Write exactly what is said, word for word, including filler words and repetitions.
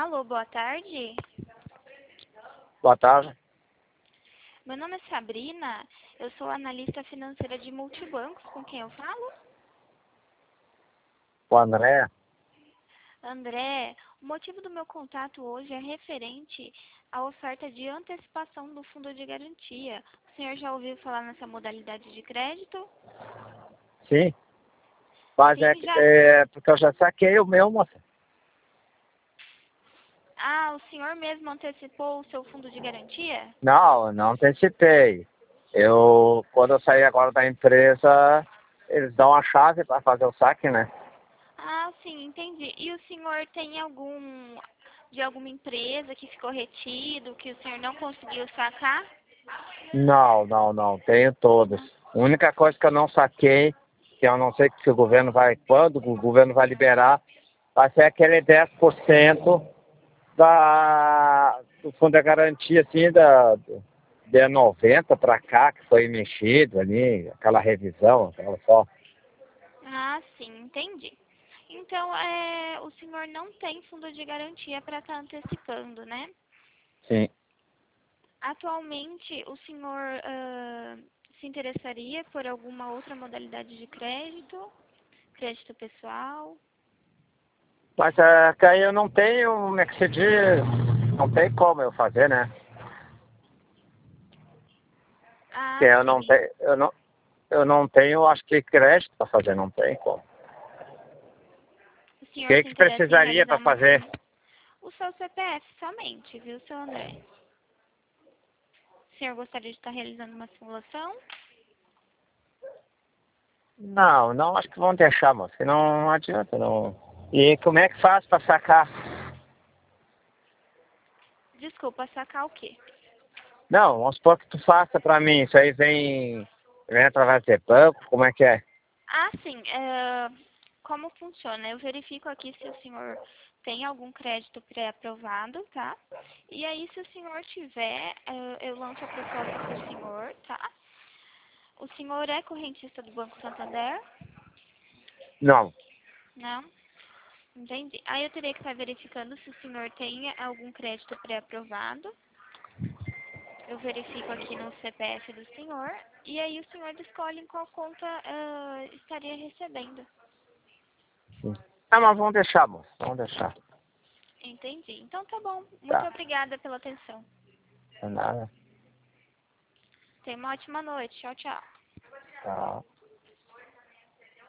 Alô, boa tarde. Boa tarde. Meu nome é Sabrina, eu sou analista financeira de multibancos. Com quem eu falo? O André. André, o motivo do meu contato hoje é referente à oferta de antecipação do fundo de garantia. O senhor já ouviu falar nessa modalidade de crédito? Sim. Mas Sim, é, que- já. é porque eu já saquei o meu, moça. Ah, o senhor mesmo antecipou o seu fundo de garantia? Não, não antecipei. Eu, quando eu sair agora da empresa, eles dão a chave para fazer o saque, né? Ah, sim, entendi. E o senhor tem algum de alguma empresa que ficou retido, que o senhor não conseguiu sacar? Não, não, não. Tenho todos. A única coisa que eu não saquei, que eu não sei se o governo vai, quando o governo vai liberar, vai ser aquele dez por cento da, do fundo de garantia, assim, da, de noventa para cá, que foi mexido ali, aquela revisão, aquela só. Ah, sim, entendi. Então, é, o senhor não tem fundo de garantia para estar antecipando, né? Sim. Atualmente, o senhor ah, se interessaria por alguma outra modalidade de crédito? Crédito pessoal? Mas é, que aí eu não tenho, como é que se diz, não tem como eu fazer, né? Porque Ah, eu não sim. tenho, eu não, eu não tenho, acho que crédito para fazer, não tem como. O O senhor que se que interessa em precisaria realizar para uma fazer? simulação? O seu C P F somente, viu, seu André? O senhor gostaria de estar realizando uma simulação? Não, não, acho que vão deixar, moço, que não adianta, não. E como é que faz para sacar? Desculpa, sacar o quê? Não, vamos supor que tu faça para mim, isso aí vem, vem através de banco, como é que é? Ah, sim. é, Como funciona? Eu verifico aqui se o senhor tem algum crédito pré-aprovado, tá? E aí, se o senhor tiver, é, eu lanço a proposta para o senhor, tá? O senhor é correntista do Banco Santander? Não, Não? Entendi. Aí eu teria que estar verificando se o senhor tem algum crédito pré-aprovado. Eu verifico aqui no C P F do senhor. E aí o senhor escolhe em qual conta ah, estaria recebendo. sim. Ah, mas vamos deixar, moço, vamos deixar. Entendi. Então tá bom. Muito Tá, obrigada pela atenção. não é nada. Tenha uma ótima noite. Tchau, tchau. Tá.